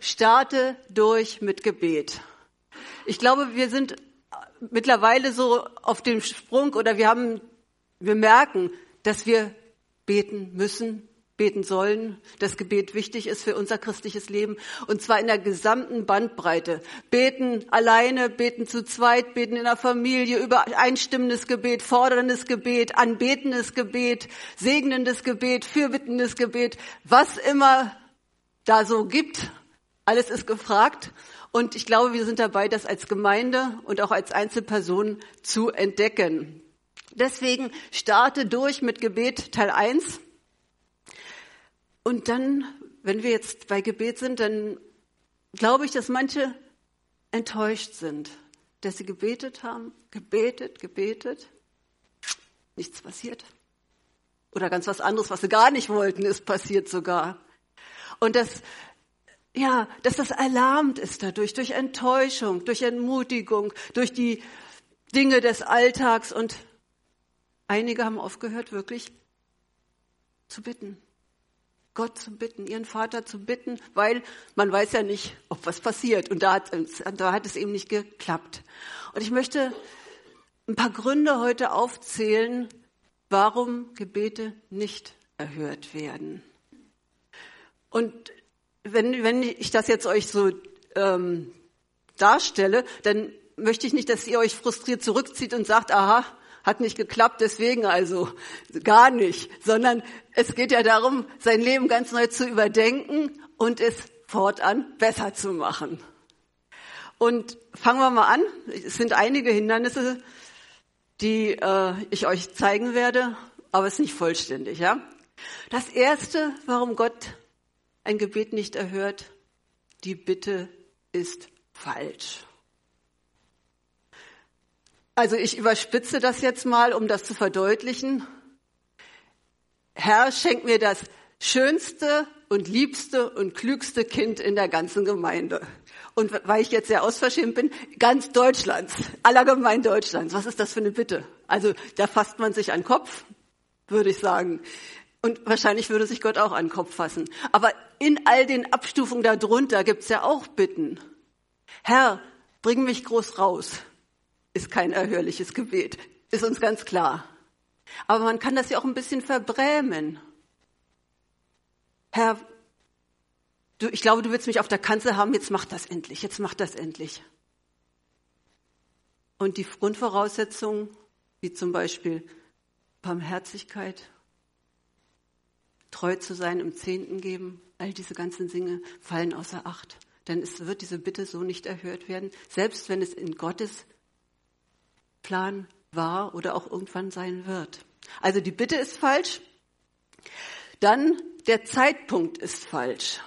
Starte durch mit Gebet. Ich glaube, wir sind mittlerweile so auf dem Sprung oder wir merken, dass wir beten müssen, beten sollen, dass Gebet wichtig ist für unser christliches Leben und zwar in der gesamten Bandbreite. Beten alleine, beten zu zweit, beten in der Familie, übereinstimmendes Gebet, forderndes Gebet, anbetendes Gebet, segnendes Gebet, fürbittendes Gebet, was immer da so gibt, alles ist gefragt und ich glaube, wir sind dabei, das als Gemeinde und auch als Einzelperson zu entdecken. Deswegen starte durch mit Gebet Teil 1. Und dann, wenn wir jetzt bei Gebet sind, dann glaube ich, dass manche enttäuscht sind, dass sie gebetet haben, gebetet, nichts passiert. Oder ganz was anderes, was sie gar nicht wollten, ist passiert sogar. Und dass das erlahmt ist dadurch, durch Enttäuschung, durch Entmutigung, durch die Dinge des Alltags. Und einige haben aufgehört, wirklich zu bitten. Gott zu bitten, ihren Vater zu bitten, weil man weiß ja nicht, ob was passiert. Und da hat es eben nicht geklappt. Und ich möchte ein paar Gründe heute aufzählen, warum Gebete nicht erhört werden. Und wenn ich das jetzt euch so darstelle, dann möchte ich nicht, dass ihr euch frustriert zurückzieht und sagt, aha, hat nicht geklappt, deswegen also gar nicht, sondern es geht ja darum, sein Leben ganz neu zu überdenken und es fortan besser zu machen. Und fangen wir mal an. Es sind einige Hindernisse, die ich euch zeigen werde, aber es ist nicht vollständig. Ja? Das Erste, warum Gott ein Gebet nicht erhört, die Bitte ist falsch. Also ich überspitze das jetzt mal, um das zu verdeutlichen. Herr, schenk mir das schönste und liebste und klügste Kind in der ganzen Gemeinde. Und weil ich jetzt sehr ausverschämt bin, ganz Deutschlands, aller Gemeinden Deutschlands. Was ist das für eine Bitte? Also da fasst man sich an den Kopf, würde ich sagen. Und wahrscheinlich würde sich Gott auch an den Kopf fassen. Aber in all den Abstufungen darunter gibt's ja auch Bitten. Herr, bring mich groß raus. Ist kein erhörliches Gebet, ist uns ganz klar. Aber man kann das ja auch ein bisschen verbrämen. Herr, ich glaube, du willst mich auf der Kanzel haben, jetzt mach das endlich. Und die Grundvoraussetzungen, wie zum Beispiel Barmherzigkeit, treu zu sein, im Zehnten geben, all diese ganzen Dinge fallen außer Acht. Denn es wird diese Bitte so nicht erhört werden, selbst wenn es in Gottes Plan war oder auch irgendwann sein wird. Also die Bitte ist falsch. Dann der Zeitpunkt ist falsch.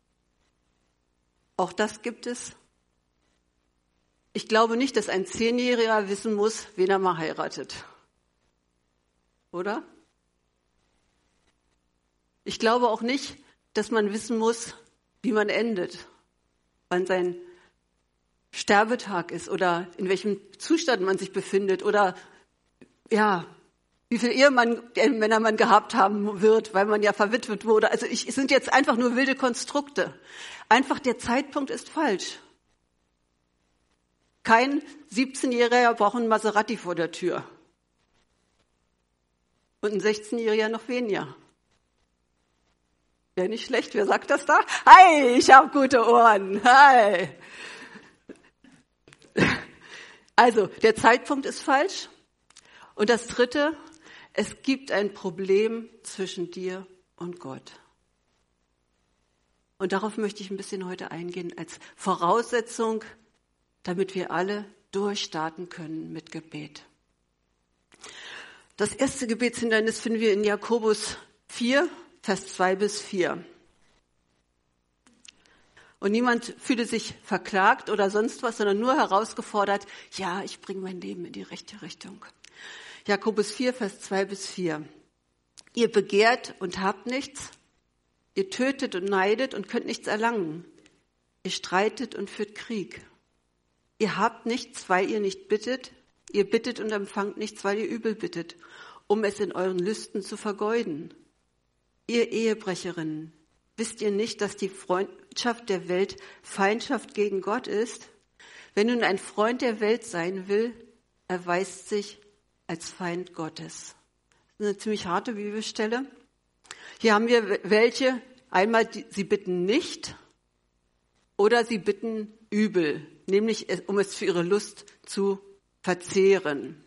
Auch das gibt es. Ich glaube nicht, dass ein 10-Jähriger wissen muss, wen er mal heiratet. Oder? Ich glaube auch nicht, dass man wissen muss, wie man endet, wann sein Sterbetag ist oder in welchem Zustand man sich befindet oder wie viel Männer man gehabt haben wird, weil man ja verwitwet wurde. Also es sind jetzt einfach nur wilde Konstrukte. Einfach der Zeitpunkt ist falsch. Kein 17-Jähriger braucht einen Maserati vor der Tür. Und ein 16-Jähriger noch weniger. Wäre nicht schlecht, wer sagt das da? Hi, ich habe gute Ohren. Hi. Also, der Zeitpunkt ist falsch. Und das Dritte, es gibt ein Problem zwischen dir und Gott. Und darauf möchte ich ein bisschen heute eingehen, als Voraussetzung, damit wir alle durchstarten können mit Gebet. Das erste Gebetshindernis finden wir in Jakobus 4, Vers 2 bis 4. Und niemand fühle sich verklagt oder sonst was, sondern nur herausgefordert, ja, ich bringe mein Leben in die rechte Richtung. Jakobus 4, Vers 2 bis 4. Ihr begehrt und habt nichts, ihr tötet und neidet und könnt nichts erlangen. Ihr streitet und führt Krieg. Ihr habt nichts, weil ihr nicht bittet, ihr bittet und empfangt nichts, weil ihr übel bittet, um es in euren Lüsten zu vergeuden. Ihr Ehebrecherinnen, Wisst ihr nicht, dass die Freundschaft der Welt Feindschaft gegen Gott ist? Wenn nun ein Freund der Welt sein will, erweist sich als Feind Gottes. Das ist eine ziemlich harte Bibelstelle. Hier haben wir welche, einmal sie bitten nicht oder sie bitten übel, nämlich um es für ihre Lust zu verzehren.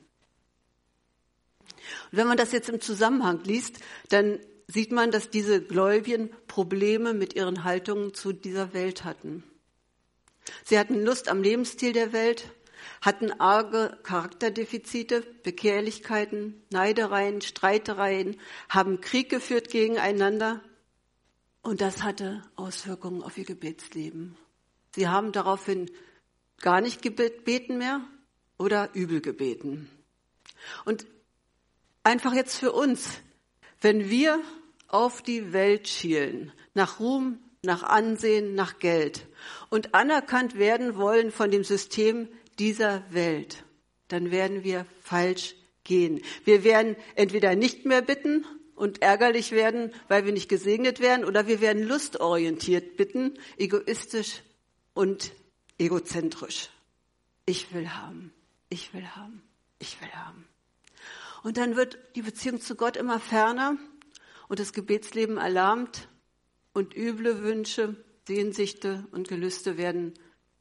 Und wenn man das jetzt im Zusammenhang liest, dann sieht man, dass diese Gläubigen Probleme mit ihren Haltungen zu dieser Welt hatten. Sie hatten Lust am Lebensstil der Welt, hatten arge Charakterdefizite, Begehrlichkeiten, Neidereien, Streitereien, haben Krieg geführt gegeneinander und das hatte Auswirkungen auf ihr Gebetsleben. Sie haben daraufhin gar nicht gebeten mehr oder übel gebeten. Und einfach jetzt für uns, wenn wir auf die Welt schielen, nach Ruhm, nach Ansehen, nach Geld und anerkannt werden wollen von dem System dieser Welt, dann werden wir falsch gehen. Wir werden entweder nicht mehr bitten und ärgerlich werden, weil wir nicht gesegnet werden, oder wir werden lustorientiert bitten, egoistisch und egozentrisch. Ich will haben, ich will haben, ich will haben. Und dann wird die Beziehung zu Gott immer ferner und das Gebetsleben erlahmt und üble Wünsche, Sehnsüchte und Gelüste werden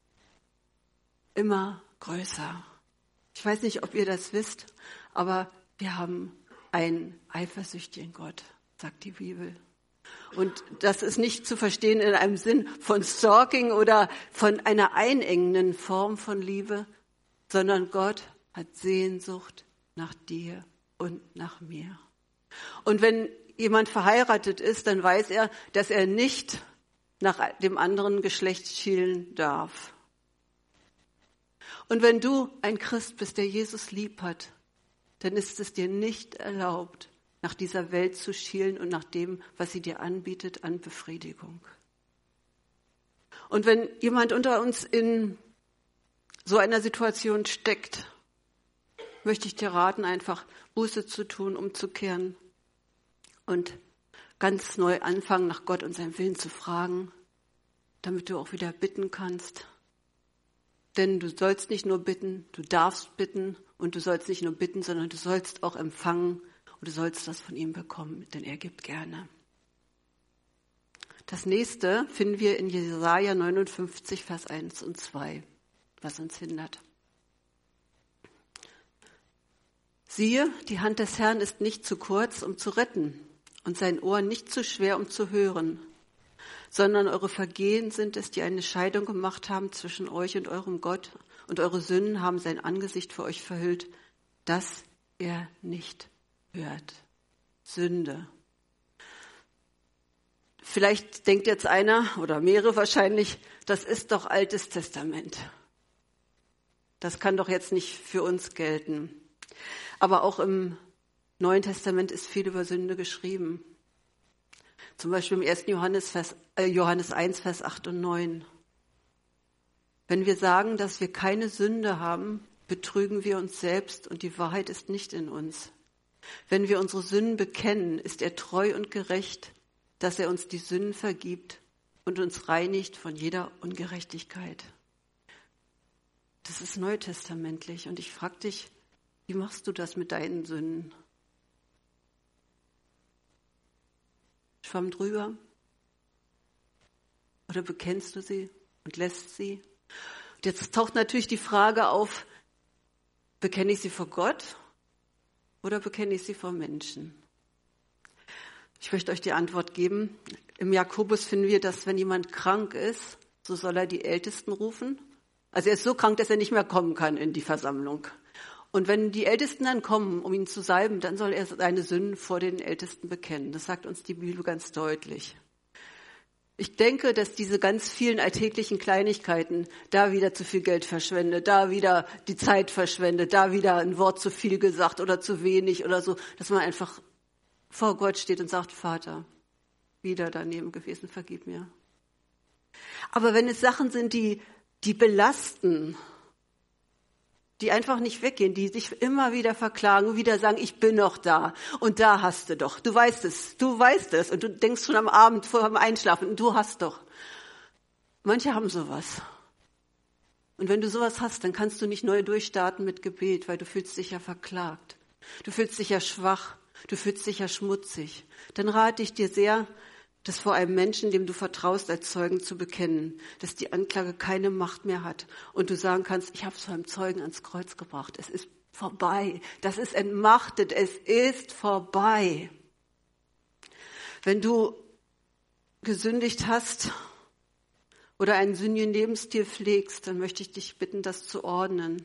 immer größer. Ich weiß nicht, ob ihr das wisst, aber wir haben einen eifersüchtigen Gott, sagt die Bibel. Und das ist nicht zu verstehen in einem Sinn von Stalking oder von einer einengenden Form von Liebe, sondern Gott hat Sehnsucht nach dir und nach mir. Und wenn jemand verheiratet ist, dann weiß er, dass er nicht nach dem anderen Geschlecht schielen darf. Und wenn du ein Christ bist, der Jesus lieb hat, dann ist es dir nicht erlaubt, nach dieser Welt zu schielen und nach dem, was sie dir anbietet an Befriedigung. Und wenn jemand unter uns in so einer Situation steckt, möchte ich dir raten, einfach Buße zu tun, umzukehren und ganz neu anfangen, nach Gott und seinem Willen zu fragen, damit du auch wieder bitten kannst. Denn du sollst nicht nur bitten, du darfst bitten und du sollst nicht nur bitten, sondern du sollst auch empfangen und du sollst das von ihm bekommen, denn er gibt gerne. Das nächste finden wir in Jesaja 59, Vers 1 und 2, was uns hindert. Siehe, die Hand des Herrn ist nicht zu kurz, um zu retten, und sein Ohr nicht zu schwer, um zu hören, sondern eure Vergehen sind es, die eine Scheidung gemacht haben zwischen euch und eurem Gott, und eure Sünden haben sein Angesicht vor euch verhüllt, dass er nicht hört. Sünde. Vielleicht denkt jetzt einer oder mehrere wahrscheinlich, das ist doch Altes Testament. Das kann doch jetzt nicht für uns gelten. Aber auch im Neuen Testament ist viel über Sünde geschrieben. Zum Beispiel im 1. Johannes 1, Vers 8 und 9. Wenn wir sagen, dass wir keine Sünde haben, betrügen wir uns selbst und die Wahrheit ist nicht in uns. Wenn wir unsere Sünden bekennen, ist er treu und gerecht, dass er uns die Sünden vergibt und uns reinigt von jeder Ungerechtigkeit. Das ist neutestamentlich und ich frage dich, wie machst du das mit deinen Sünden? Schwamm drüber? Oder bekennst du sie und lässt sie? Und jetzt taucht natürlich die Frage auf, bekenne ich sie vor Gott oder bekenne ich sie vor Menschen? Ich möchte euch die Antwort geben. Im Jakobus finden wir, dass wenn jemand krank ist, so soll er die Ältesten rufen. Also er ist so krank, dass er nicht mehr kommen kann in die Versammlung. Und wenn die Ältesten dann kommen, um ihn zu salben, dann soll er seine Sünden vor den Ältesten bekennen. Das sagt uns die Bibel ganz deutlich. Ich denke, dass diese ganz vielen alltäglichen Kleinigkeiten, da wieder zu viel Geld verschwendet, da wieder die Zeit verschwendet, da wieder ein Wort zu viel gesagt oder zu wenig oder so, dass man einfach vor Gott steht und sagt, Vater, wieder daneben gewesen, vergib mir. Aber wenn es Sachen sind, die belasten, die einfach nicht weggehen, die sich immer wieder verklagen, wieder sagen, ich bin noch da und da hast du doch. Du weißt es und du denkst schon am Abend vor dem Einschlafen, du hast doch. Manche haben sowas. Und wenn du sowas hast, dann kannst du nicht neu durchstarten mit Gebet, weil du fühlst dich ja verklagt. Du fühlst dich ja schwach, du fühlst dich ja schmutzig. Dann rate ich dir sehr, das vor einem Menschen, dem du vertraust, als Zeugen zu bekennen, dass die Anklage keine Macht mehr hat und du sagen kannst, ich habe es vor einem Zeugen ans Kreuz gebracht, es ist vorbei, das ist entmachtet, es ist vorbei. Wenn du gesündigt hast oder einen sündigen Lebensstil pflegst, dann möchte ich dich bitten, das zu ordnen.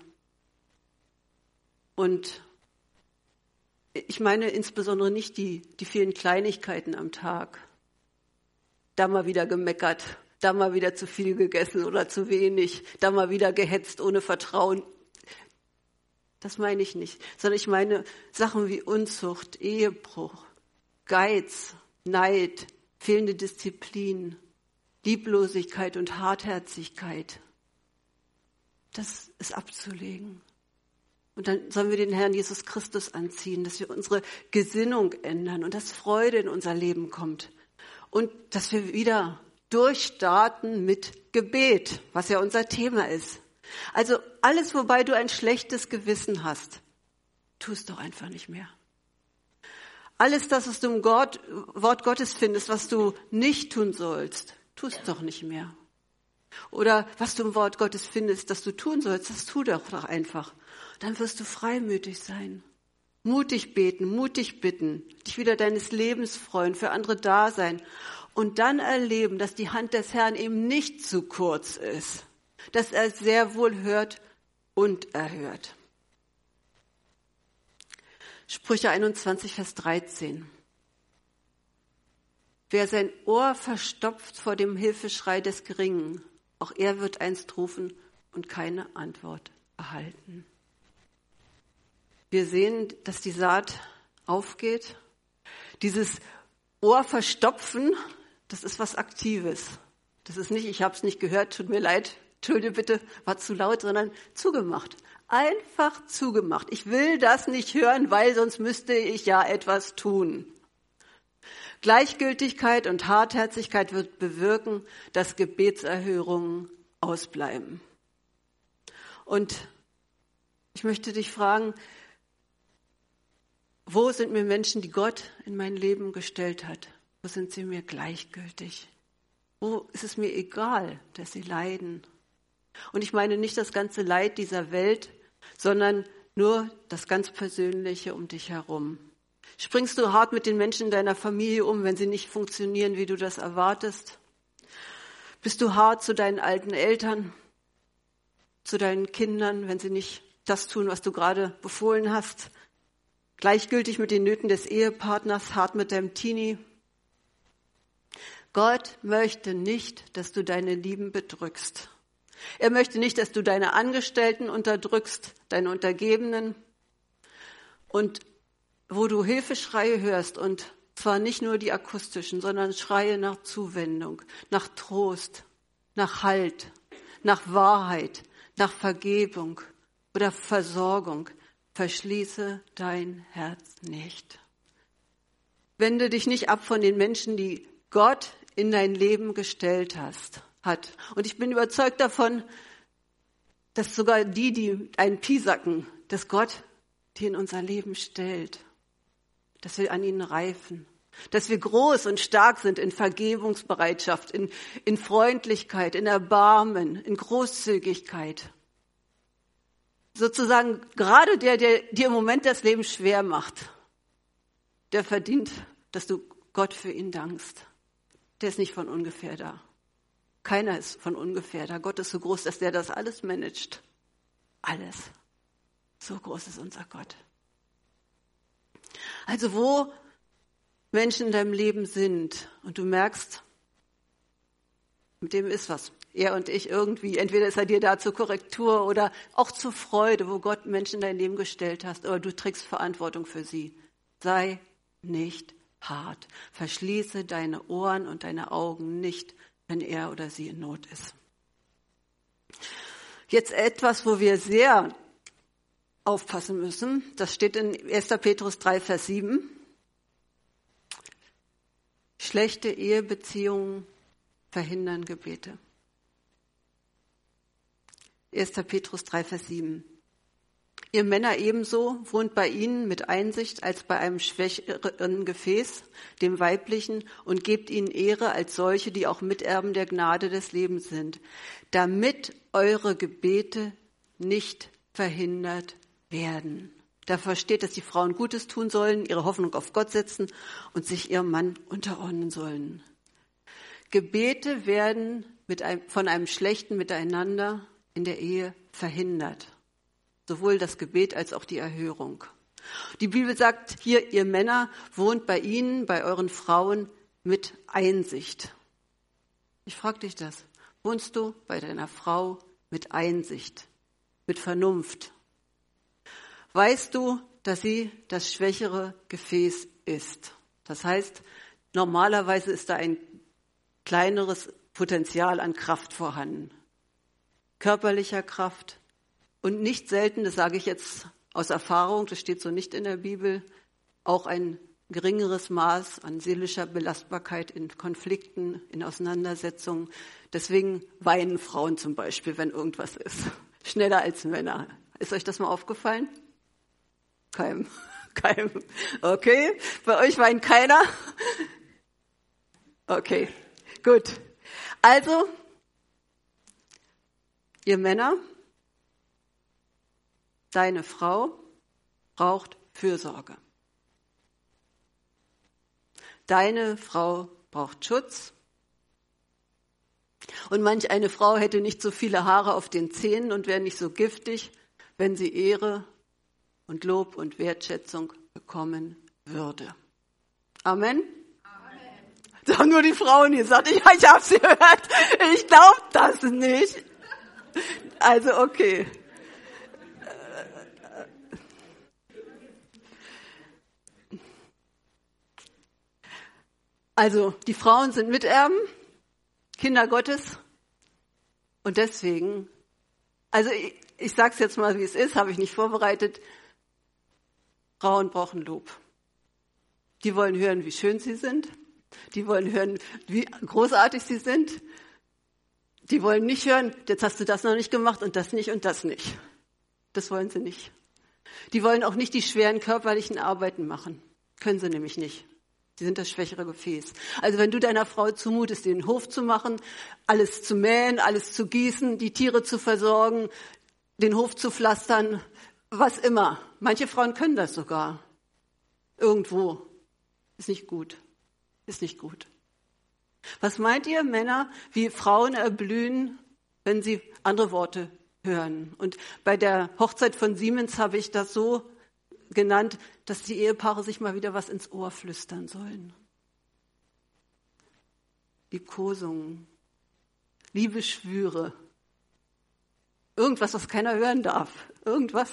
Und ich meine insbesondere nicht die vielen Kleinigkeiten am Tag. Da mal wieder gemeckert, da mal wieder zu viel gegessen oder zu wenig, da mal wieder gehetzt ohne Vertrauen. Das meine ich nicht, sondern ich meine Sachen wie Unzucht, Ehebruch, Geiz, Neid, fehlende Disziplin, Lieblosigkeit und Hartherzigkeit. Das ist abzulegen. Und dann sollen wir den Herrn Jesus Christus anziehen, dass wir unsere Gesinnung ändern und dass Freude in unser Leben kommt. Und dass wir wieder durchstarten mit Gebet, was ja unser Thema ist. Also alles, wobei du ein schlechtes Gewissen hast, tu es doch einfach nicht mehr. Alles das, was du im Wort Gottes findest, was du nicht tun sollst, tu es doch nicht mehr. Oder was du im Wort Gottes findest, dass du tun sollst, das tu doch einfach. Dann wirst du freimütig sein. Mutig beten, mutig bitten, dich wieder deines Lebens freuen, für andere da sein und dann erleben, dass die Hand des Herrn eben nicht zu kurz ist, dass er sehr wohl hört und erhört. Sprüche 21, Vers 13. Wer sein Ohr verstopft vor dem Hilfeschrei des Geringen, auch er wird einst rufen und keine Antwort erhalten. Wir sehen, dass die Saat aufgeht. Dieses Ohr verstopfen, das ist was Aktives. Das ist nicht, ich habe es nicht gehört, tut mir leid, entschuldige bitte, war zu laut, sondern zugemacht. Einfach zugemacht. Ich will das nicht hören, weil sonst müsste ich ja etwas tun. Gleichgültigkeit und Hartherzigkeit wird bewirken, dass Gebetserhörungen ausbleiben. Und ich möchte dich fragen, wo sind mir Menschen, die Gott in mein Leben gestellt hat? Wo sind sie mir gleichgültig? Wo ist es mir egal, dass sie leiden? Und ich meine nicht das ganze Leid dieser Welt, sondern nur das ganz Persönliche um dich herum. Springst du hart mit den Menschen in deiner Familie um, wenn sie nicht funktionieren, wie du das erwartest? Bist du hart zu deinen alten Eltern, zu deinen Kindern, wenn sie nicht das tun, was du gerade befohlen hast? Gleichgültig mit den Nöten des Ehepartners, hart mit deinem Teenie. Gott möchte nicht, dass du deine Lieben bedrückst. Er möchte nicht, dass du deine Angestellten unterdrückst, deine Untergebenen. Und wo du Hilfeschreie hörst, und zwar nicht nur die akustischen, sondern Schreie nach Zuwendung, nach Trost, nach Halt, nach Wahrheit, nach Vergebung oder Versorgung, verschließe dein Herz nicht. Wende dich nicht ab von den Menschen, die Gott in dein Leben gestellt hat. Und ich bin überzeugt davon, dass sogar die einen piesacken, dass Gott die in unser Leben stellt, dass wir an ihnen reifen, dass wir groß und stark sind in Vergebungsbereitschaft, in Freundlichkeit, in Erbarmen, in Großzügigkeit. Sozusagen gerade der dir im Moment das Leben schwer macht, der verdient, dass du Gott für ihn dankst. Der ist nicht von ungefähr da. Keiner ist von ungefähr da. Gott ist so groß, dass der das alles managt. Alles. So groß ist unser Gott. Also wo Menschen in deinem Leben sind und du merkst, mit dem ist was. Er und ich irgendwie, entweder ist er dir da zur Korrektur oder auch zur Freude, wo Gott Menschen in dein Leben gestellt hast, aber du trägst Verantwortung für sie. Sei nicht hart. Verschließe deine Ohren und deine Augen nicht, wenn er oder sie in Not ist. Jetzt etwas, wo wir sehr aufpassen müssen. Das steht in 1. Petrus 3, Vers 7. Schlechte Ehebeziehungen verhindern Gebete. 1. Petrus 3, Vers 7. Ihr Männer ebenso wohnt bei ihnen mit Einsicht als bei einem schwächeren Gefäß, dem weiblichen, und gebt ihnen Ehre als solche, die auch Miterben der Gnade des Lebens sind, damit eure Gebete nicht verhindert werden. Da steht, dass die Frauen Gutes tun sollen, ihre Hoffnung auf Gott setzen und sich ihrem Mann unterordnen sollen. Gebete werden von einem schlechten Miteinander in der Ehe verhindert. Sowohl das Gebet als auch die Erhörung. Die Bibel sagt hier, ihr Männer wohnt bei ihnen, bei euren Frauen mit Einsicht. Ich frage dich das. Wohnst du bei deiner Frau mit Einsicht, mit Vernunft? Weißt du, dass sie das schwächere Gefäß ist? Das heißt, normalerweise ist da ein kleineres Potenzial an Kraft vorhanden. Körperlicher Kraft. Und nicht selten, das sage ich jetzt aus Erfahrung, das steht so nicht in der Bibel, auch ein geringeres Maß an seelischer Belastbarkeit in Konflikten, in Auseinandersetzungen. Deswegen weinen Frauen zum Beispiel, wenn irgendwas ist. Schneller als Männer. Ist euch das mal aufgefallen? Keinem. Okay, bei euch weint keiner? Okay, gut. Also, ihr Männer, deine Frau braucht Fürsorge. Deine Frau braucht Schutz. Und manch eine Frau hätte nicht so viele Haare auf den Zähnen und wäre nicht so giftig, wenn sie Ehre und Lob und Wertschätzung bekommen würde. Amen? Amen. Das haben nur die Frauen gesagt. Ich habe sie gehört. Ich glaube das nicht. Also okay. Also die Frauen sind Miterben, Kinder Gottes. Und deswegen, also ich sage es jetzt mal, wie es ist, habe ich nicht vorbereitet. Frauen brauchen Lob. Die wollen hören, wie schön sie sind. Die wollen hören, wie großartig sie sind. Die wollen nicht hören, jetzt hast du das noch nicht gemacht und das nicht und das nicht. Das wollen sie nicht. Die wollen auch nicht die schweren körperlichen Arbeiten machen. Können sie nämlich nicht. Sie sind das schwächere Gefäß. Also wenn du deiner Frau zumutest, den Hof zu machen, alles zu mähen, alles zu gießen, die Tiere zu versorgen, den Hof zu pflastern, was immer. Manche Frauen können das sogar. Irgendwo. Ist nicht gut. Ist nicht gut. Was meint ihr, Männer, wie Frauen erblühen, wenn sie andere Worte hören? Und bei der Hochzeit von Siemens habe ich das so genannt, dass die Ehepaare sich mal wieder was ins Ohr flüstern sollen. Liebkosungen, Liebesschwüre, irgendwas, was keiner hören darf, irgendwas.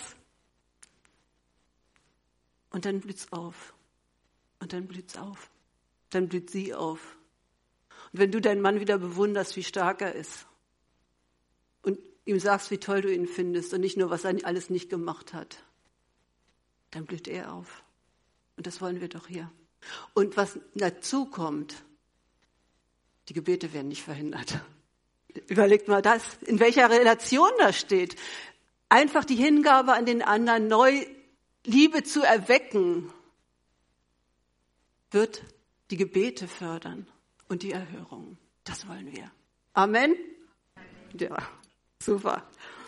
Und dann blüht's auf. Und dann blüht's auf. Dann blüht sie auf. Und wenn du deinen Mann wieder bewunderst, wie stark er ist und ihm sagst, wie toll du ihn findest und nicht nur, was er alles nicht gemacht hat, dann blüht er auf. Und das wollen wir doch hier. Und was dazu kommt, die Gebete werden nicht verhindert. Überlegt mal das, in welcher Relation das steht. Einfach die Hingabe an den anderen, neu Liebe zu erwecken, wird die Gebete fördern und die Erhörung. Das wollen wir. Amen? Ja, super.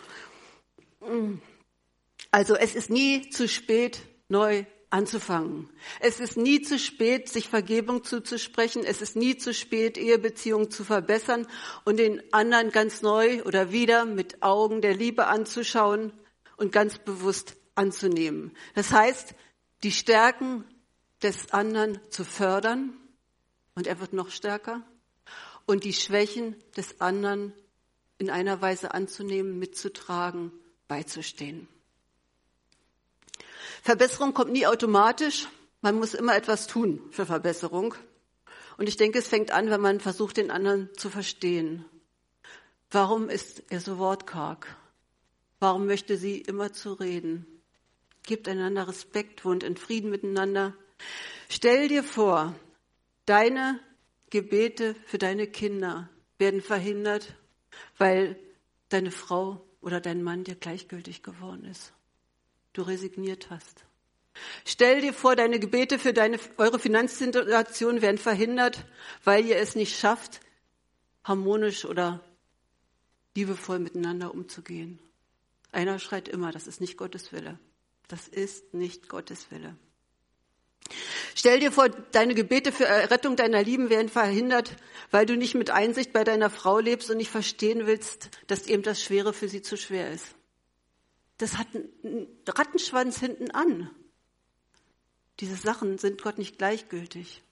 Also es ist nie zu spät, neu anzufangen. Es ist nie zu spät, sich Vergebung zuzusprechen. Es ist nie zu spät, Ehebeziehungen zu verbessern und den anderen ganz neu oder wieder mit Augen der Liebe anzuschauen und ganz bewusst anzunehmen. Das heißt, die Stärken des anderen zu fördern und er wird noch stärker und die Schwächen des anderen in einer Weise anzunehmen, mitzutragen, beizustehen. Verbesserung kommt nie automatisch. Man muss immer etwas tun für Verbesserung. Und ich denke, es fängt an, wenn man versucht, den anderen zu verstehen. Warum ist er so wortkarg? Warum möchte sie immer zu reden? Gebt einander Respekt, wohnt in Frieden miteinander. Stell dir vor, deine Gebete für deine Kinder werden verhindert, weil deine Frau oder dein Mann dir gleichgültig geworden ist. Du resigniert hast. Stell dir vor, deine Gebete für eure Finanzsituation werden verhindert, weil ihr es nicht schafft, harmonisch oder liebevoll miteinander umzugehen. Einer schreit immer, das ist nicht Gottes Wille. Das ist nicht Gottes Wille. Stell dir vor, deine Gebete für Errettung deiner Lieben werden verhindert, weil du nicht mit Einsicht bei deiner Frau lebst und nicht verstehen willst, dass eben das Schwere für sie zu schwer ist. Das hat einen Rattenschwanz hinten an. Diese Sachen sind Gott nicht gleichgültig.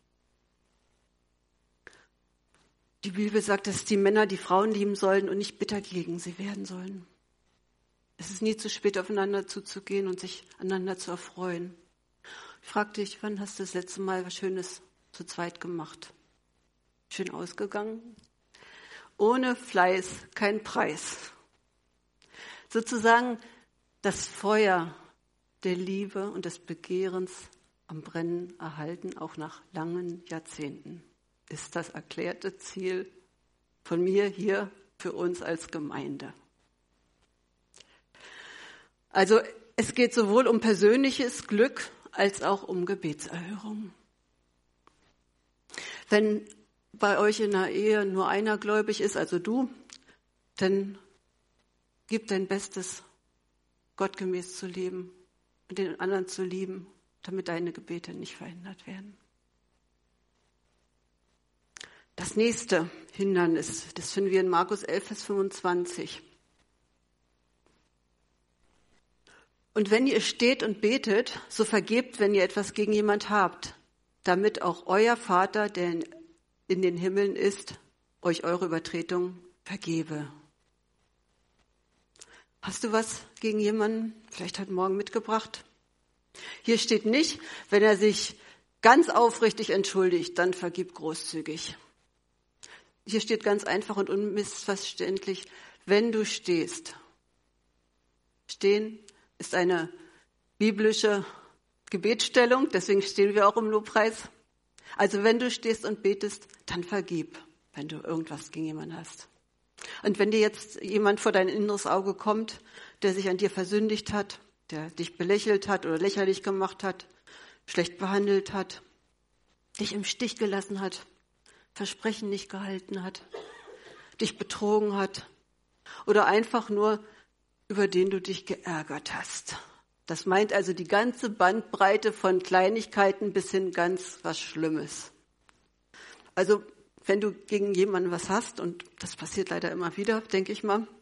Die Bibel sagt, dass die Männer die Frauen lieben sollen und nicht bitter gegen sie werden sollen. Es ist nie zu spät, aufeinander zuzugehen und sich aneinander zu erfreuen. Ich frage dich, wann hast du das letzte Mal was Schönes zu zweit gemacht? Schön ausgegangen? Ohne Fleiß kein Preis. Sozusagen das Feuer der Liebe und des Begehrens am Brennen erhalten, auch nach langen Jahrzehnten, ist das erklärte Ziel von mir hier für uns als Gemeinde. Also es geht sowohl um persönliches Glück als auch um Gebetserhörung. Wenn bei euch in der Ehe nur einer gläubig ist, also du, dann gib dein Bestes, gottgemäß zu leben und den anderen zu lieben, damit deine Gebete nicht verhindert werden. Das nächste Hindernis, das finden wir in Markus 11, Vers 25. Und wenn ihr steht und betet, so vergebt, wenn ihr etwas gegen jemand habt, damit auch euer Vater, der in den Himmeln ist, euch eure Übertretung vergebe. Hast du was gegen jemanden vielleicht heute Morgen mitgebracht? Hier steht nicht, wenn er sich ganz aufrichtig entschuldigt, dann vergib großzügig. Hier steht ganz einfach und unmissverständlich, wenn du stehst. Stehen ist eine biblische Gebetsstellung, deswegen stehen wir auch im Lobpreis. Also wenn du stehst und betest, dann vergib, wenn du irgendwas gegen jemanden hast. Und wenn dir jetzt jemand vor dein inneres Auge kommt, der sich an dir versündigt hat, der dich belächelt hat oder lächerlich gemacht hat, schlecht behandelt hat, dich im Stich gelassen hat, Versprechen nicht gehalten hat, dich betrogen hat oder einfach nur über den du dich geärgert hast. Das meint also die ganze Bandbreite von Kleinigkeiten bis hin ganz was Schlimmes. Also wenn du gegen jemanden was hast, und das passiert leider immer wieder, denke ich mal,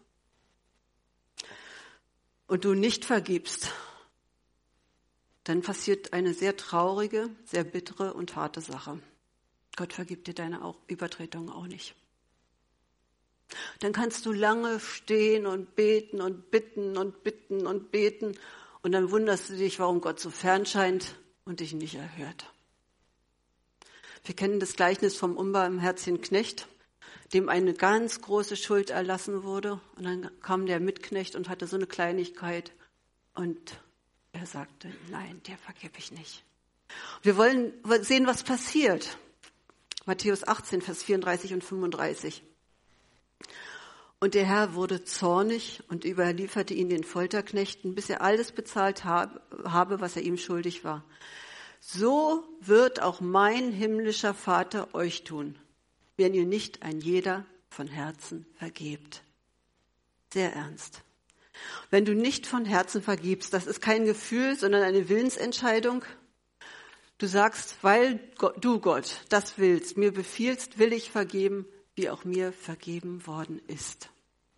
und du nicht vergibst, dann passiert eine sehr traurige, sehr bittere und harte Sache. Gott vergibt dir deine Übertretungen auch nicht. Dann kannst du lange stehen und beten und bitten und bitten und beten und dann wunderst du dich, warum Gott so fern scheint und dich nicht erhört. Wir kennen das Gleichnis vom unbarmherzigen Knecht, dem eine ganz große Schuld erlassen wurde und dann kam der Mitknecht und hatte so eine Kleinigkeit und er sagte, nein, dir vergebe ich nicht. Wir wollen sehen, was passiert. Matthäus 18, Vers 34 und 35. Und der Herr wurde zornig und überlieferte ihn den Folterknechten, bis er alles bezahlt habe, was er ihm schuldig war. So wird auch mein himmlischer Vater euch tun, wenn ihr nicht ein jeder von Herzen vergebt. Sehr ernst. Wenn du nicht von Herzen vergibst, das ist kein Gefühl, sondern eine Willensentscheidung. Du sagst, weil du Gott das willst, mir befiehlst, will ich vergeben, wie auch mir vergeben worden ist.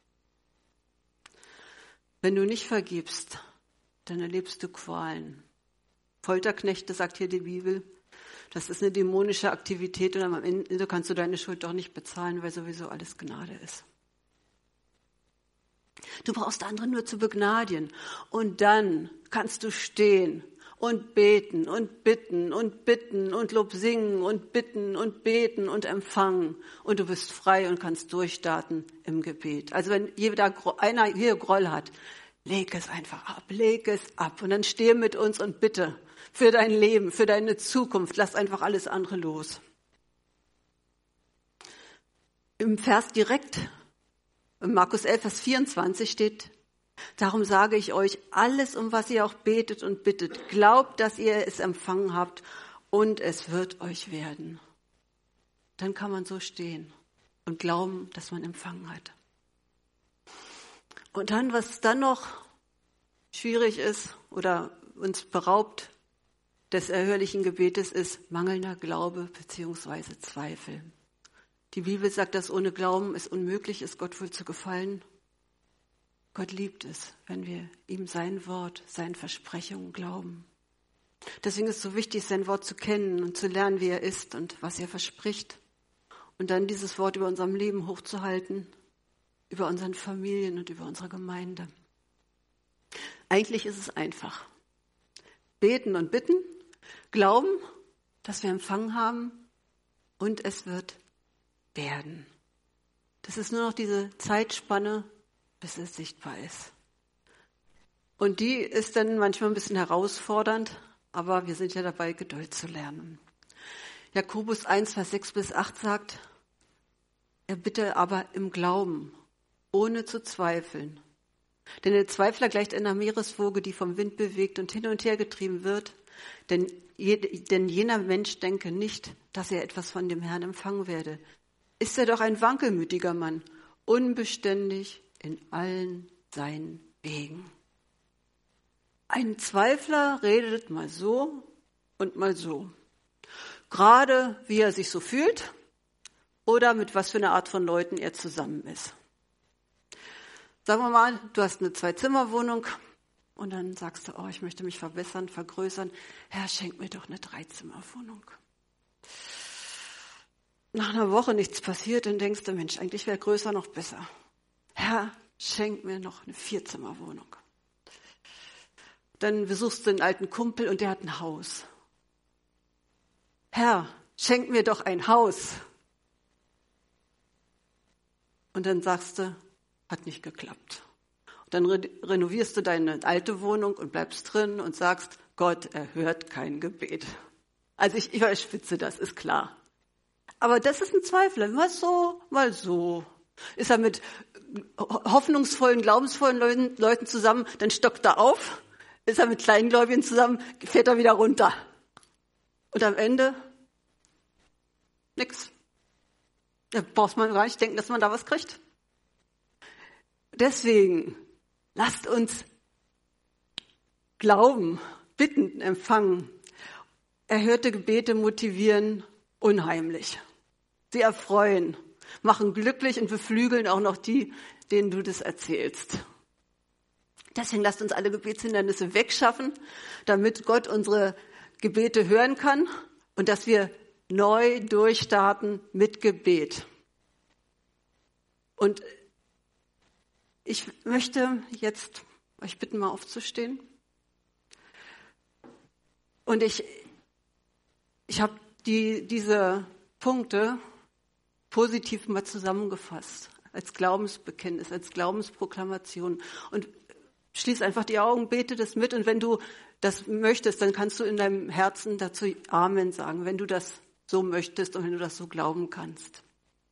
Wenn du nicht vergibst, dann erlebst du Qualen. Folterknechte, sagt hier die Bibel, das ist eine dämonische Aktivität und am Ende kannst du deine Schuld doch nicht bezahlen, weil sowieso alles Gnade ist. Du brauchst andere nur zu begnadigen und dann kannst du stehen und beten und bitten und bitten und Lob singen und bitten und beten und empfangen. Und du bist frei und kannst durchstarten im Gebet. Also wenn einer hier Groll hat, leg es einfach ab, leg es ab. Und dann stehe mit uns und bitte für dein Leben, für deine Zukunft, lass einfach alles andere los. Im Vers direkt, in Markus 11, Vers 24 steht, darum sage ich euch, alles, um was ihr auch betet und bittet, glaubt, dass ihr es empfangen habt und es wird euch werden. Dann kann man so stehen und glauben, dass man empfangen hat. Und dann, was dann noch schwierig ist oder uns beraubt des erhörlichen Gebetes, ist mangelnder Glaube bzw. Zweifel. Die Bibel sagt, dass ohne Glauben es unmöglich ist, Gott wohl zu gefallen. Gott liebt es, wenn wir ihm sein Wort, seine Versprechungen glauben. Deswegen ist es so wichtig, sein Wort zu kennen und zu lernen, wie er ist und was er verspricht. Und dann dieses Wort über unserem Leben hochzuhalten, über unseren Familien und über unsere Gemeinde. Eigentlich ist es einfach. Beten und bitten, glauben, dass wir empfangen haben und es wird werden. Das ist nur noch diese Zeitspanne, bis es sichtbar ist. Und die ist dann manchmal ein bisschen herausfordernd, aber wir sind ja dabei, Geduld zu lernen. Jakobus 1, Vers 6 bis 8 sagt, er bitte aber im Glauben, ohne zu zweifeln. Denn der Zweifler gleicht einer Meereswoge, die vom Wind bewegt und hin und her getrieben wird. Denn jener Mensch denke nicht, dass er etwas von dem Herrn empfangen werde. Ist er doch ein wankelmütiger Mann, unbeständig in allen seinen Wegen. Ein Zweifler redet mal so und mal so. Gerade wie er sich so fühlt oder mit was für einer Art von Leuten er zusammen ist. Sagen wir mal, du hast eine 2-Zimmer-Wohnung und dann sagst du, ich möchte mich verbessern, vergrößern. Herr, schenk mir doch eine 3-Zimmer-Wohnung. Nach einer Woche nichts passiert, dann denkst du, Mensch, eigentlich wäre größer noch besser. Herr, schenk mir noch eine 4-Zimmer-Wohnung. Dann besuchst du einen alten Kumpel und der hat ein Haus. Herr, schenk mir doch ein Haus. Und dann sagst du, hat nicht geklappt. Und dann renovierst du deine alte Wohnung und bleibst drin und sagst, Gott erhört kein Gebet. Also ich überspitze das, ist klar. Aber das ist ein Zweifler, mal so, mal so. Ist er mit hoffnungsvollen, glaubensvollen Leuten zusammen, dann stockt er auf. Ist er mit Kleingläubigen zusammen, fährt er wieder runter. Und am Ende nix. Da braucht man gar nicht denken, dass man da was kriegt. Deswegen lasst uns glauben, bitten, empfangen. Erhörte Gebete motivieren unheimlich. Sie erfreuen, machen glücklich und beflügeln auch noch die, denen du das erzählst. Deswegen lasst uns alle Gebetshindernisse wegschaffen, damit Gott unsere Gebete hören kann und dass wir neu durchstarten mit Gebet. Und ich möchte jetzt euch bitten, mal aufzustehen. Und ich habe diese Punkte positiv mal zusammengefasst, als Glaubensbekenntnis, als Glaubensproklamation. Und schließ einfach die Augen, bete das mit. Und wenn du das möchtest, dann kannst du in deinem Herzen dazu Amen sagen, wenn du das so möchtest und wenn du das so glauben kannst.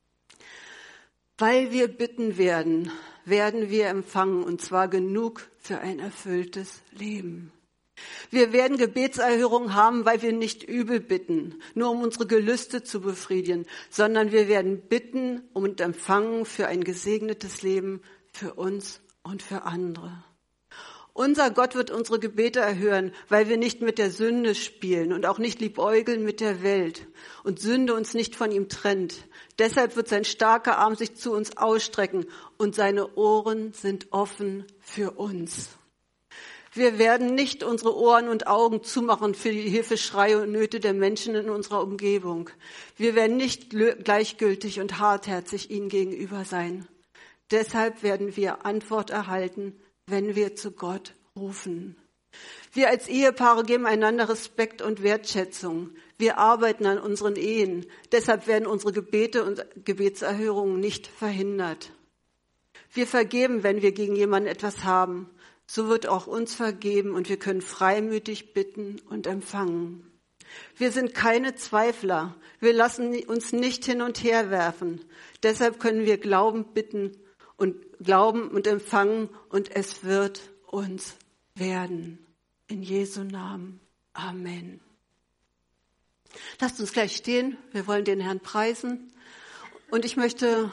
Weil wir bitten werden, werden wir empfangen, und zwar genug für ein erfülltes Leben. Wir werden Gebetserhörung haben, weil wir nicht übel bitten, nur um unsere Gelüste zu befriedigen, sondern wir werden bitten und empfangen für ein gesegnetes Leben für uns und für andere. Unser Gott wird unsere Gebete erhören, weil wir nicht mit der Sünde spielen und auch nicht liebäugeln mit der Welt und Sünde uns nicht von ihm trennt. Deshalb wird sein starker Arm sich zu uns ausstrecken und seine Ohren sind offen für uns. Wir werden nicht unsere Ohren und Augen zumachen für die Hilfeschreie und Nöte der Menschen in unserer Umgebung. Wir werden nicht gleichgültig und hartherzig ihnen gegenüber sein. Deshalb werden wir Antwort erhalten, wenn wir zu Gott rufen. Wir als Ehepaare geben einander Respekt und Wertschätzung. Wir arbeiten an unseren Ehen. Deshalb werden unsere Gebete und Gebetserhörungen nicht verhindert. Wir vergeben, wenn wir gegen jemanden etwas haben. so wird auch uns vergeben und wir können freimütig bitten und empfangen. Wir sind keine Zweifler. Wir lassen uns nicht hin und her werfen. Deshalb können wir glauben und empfangen und es wird uns werden. In Jesu Namen. Amen. Lasst uns gleich stehen. Wir wollen den Herrn preisen. Und ich möchte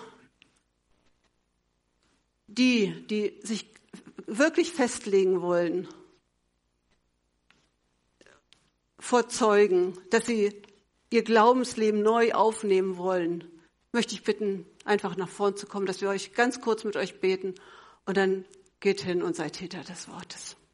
die sich wirklich festlegen wollen, vor Zeugen, dass sie ihr Glaubensleben neu aufnehmen wollen, möchte ich bitten, einfach nach vorn zu kommen, dass wir euch ganz kurz mit euch beten und dann geht hin und seid Täter des Wortes.